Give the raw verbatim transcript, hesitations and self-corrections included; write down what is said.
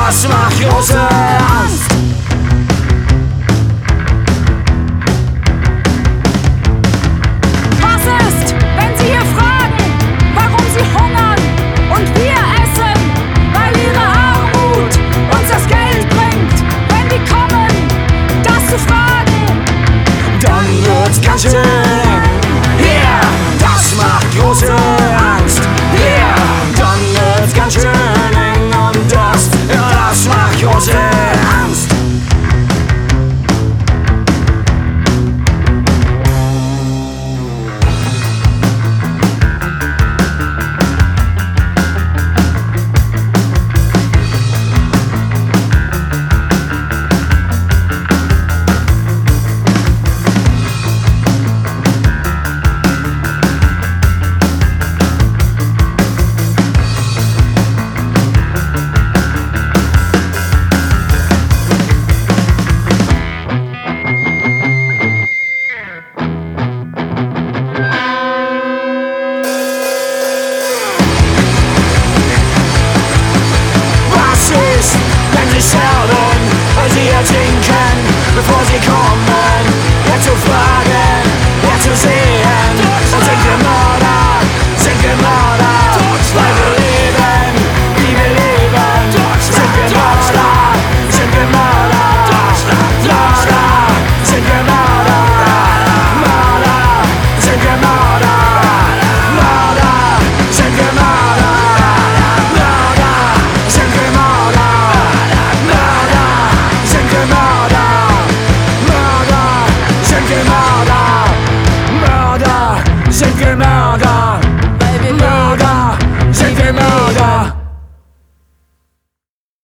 das macht große Angst. Was ist, wenn Sie hier fragen, warum Sie hungern und wir essen? Weil Ihre Armut uns das Geld bringt, wenn die kommen, das zu fragen. Dann wird's ganz schön eng. Yeah, das macht große Angst. Yeah, dann wird's ganz schön eng und das, ja, das macht große Angst. Wenn sie sterben, weil sie ertrinken, bevor sie kommen, wer zu fragen, wer zu sehen, und sind wir Mörder, sind wir Mörder.